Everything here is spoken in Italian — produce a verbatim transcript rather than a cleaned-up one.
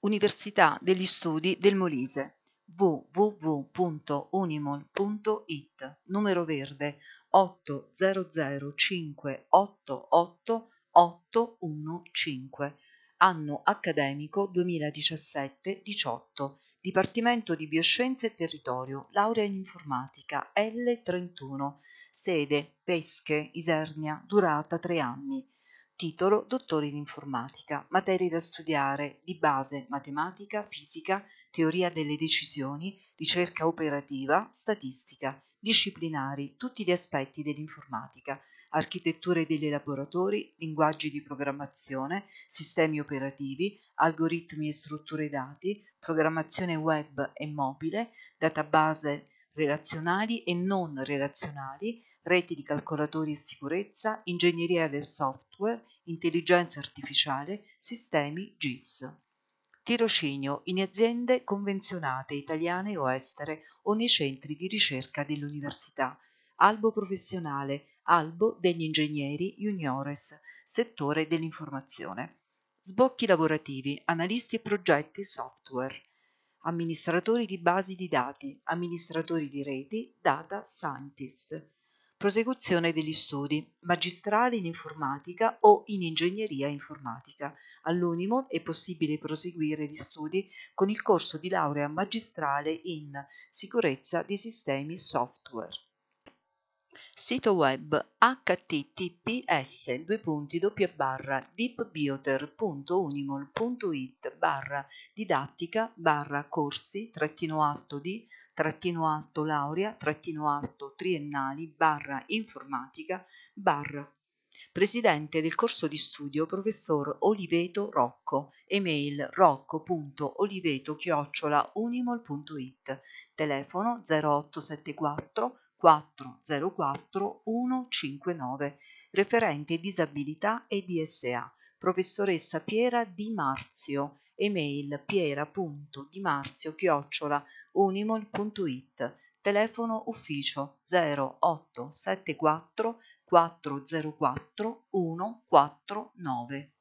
Università degli Studi del Molise w w w punto unimol punto i t, numero verde otto zero zero cinque otto otto otto uno cinque, anno accademico duemiladiciassette diciotto, Dipartimento di Bioscienze e Territorio, laurea in informatica L trentuno, sede Pesche, Isernia, durata tre anni. Titolo dottore in informatica, materie da studiare di base matematica, fisica, teoria delle decisioni, ricerca operativa, statistica, disciplinari, tutti gli aspetti dell'informatica, architetture degli elaboratori, linguaggi di programmazione, sistemi operativi, algoritmi e strutture dati, programmazione web e mobile, database relazionali e non relazionali, reti di calcolatori e sicurezza, ingegneria del software, intelligenza artificiale, sistemi G I S. Tirocinio in aziende convenzionate italiane o estere o nei centri di ricerca dell'università. Albo professionale, albo degli ingegneri juniores, settore dell'informazione. Sbocchi lavorativi, analisti e progetti software. Amministratori di basi di dati, amministratori di reti, data scientist. Prosecuzione degli studi, magistrale in informatica o in ingegneria informatica. All'Unimol è possibile proseguire gli studi con il corso di laurea magistrale in sicurezza dei sistemi software. Sito web https due punti doppia barra deepbioter punto unimol punto it barra didattica barra corsi trattino alto di trattino alto laurea trattino alto triennali barra informatica barra Presidente del corso di studio professor Oliveto Rocco, email rocco.oliveto chiocciola unimol punto it, telefono zero otto sette quattro quattro zero quattro uno cinque nove, referente disabilità e D S A, professoressa Piera Di Marzio, email piera.dimarzio chiocciola unimol punto it, telefono ufficio zero otto sette quattro quattro zero quattro uno quattro nove.